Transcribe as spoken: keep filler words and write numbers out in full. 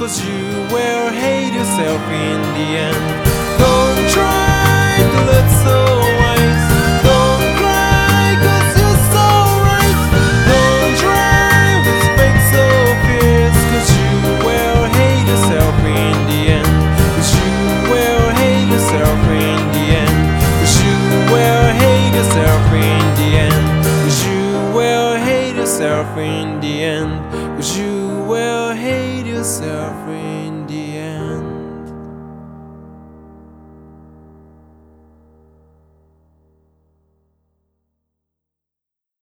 'cause you will hate yourself in the end. Don't try to look so wise. Don't cry 'cause you're so right. Don't try with fake so fierce, 'cause you will hate yourself in the end. 'Cause you will hate yourself in the end. 'Cause you will hate yourself in the end. 'Cause you will hate yourself in the end. 'Cause you will hate yourself in the end.